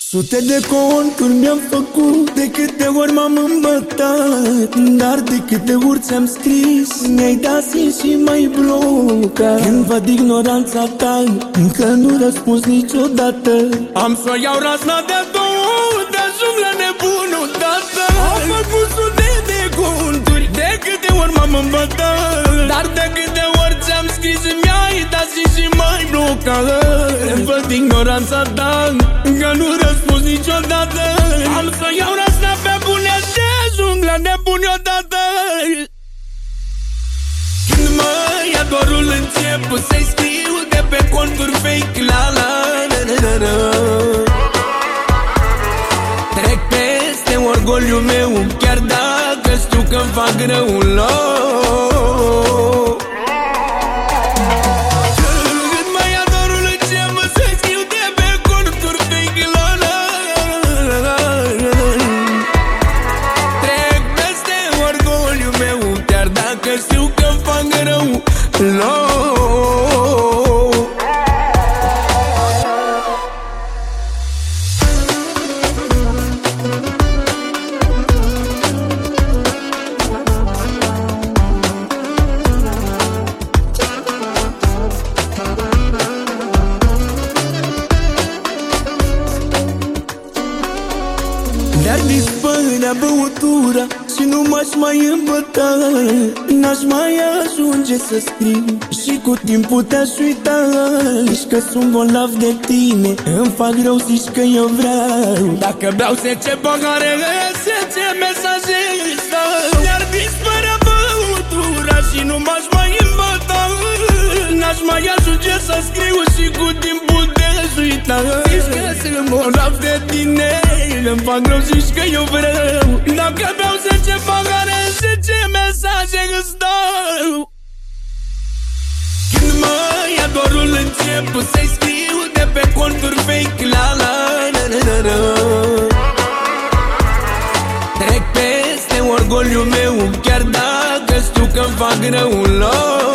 Sute de conturi mi-am făcut, de câte ori m-am îmbătat, dar de câte ori ți-am scris, mi-ai dat zi și mai blocat. Când văd ignoranța ta, încă nu răspuns niciodată. Am să iau razna de două, de ajung la nebunul tată. Am făcut sute de conturi, de câte ori m-am îmbătat, dar de câte ori ți-am scris, mi-ai dat zi și mai blocat. Când văd ignoranța ta, încă nu răspuns niciodată. Am să iau razna pe bune și ajung la nebuni odată. Când mă ia dorul, încep să-i scriu de pe conturi fake, la la la la la. Trec peste orgoliul meu, chiar dacă știu că-mi fac rău, știu că-mi fac rău, dar dispărea băutura și nu m-aș mai îmbăta, n-aș mai ajunge să scriu și cu timpul te-aș uita. Zici că sunt bolnav de tine, îmi fac rău, zici că eu vreau. Dacă beau 10 pahare, 10 mesaje stau. Dar dispărea băutura și nu m-aș mai îmbăta, n-aș mai ajunge să scriu și cu timpul te-aș uita. Zici că sunt bolnav de tine, îmi fac rău, zici că eu vreau. Dacă beau 10 pahare, 10 mesaje îți dau. Când mă ia dorul, încep să-i scriu de pe conturi fake, la la la la la. Trec peste orgoliul meu, chiar dacă știu că-mi fac rău,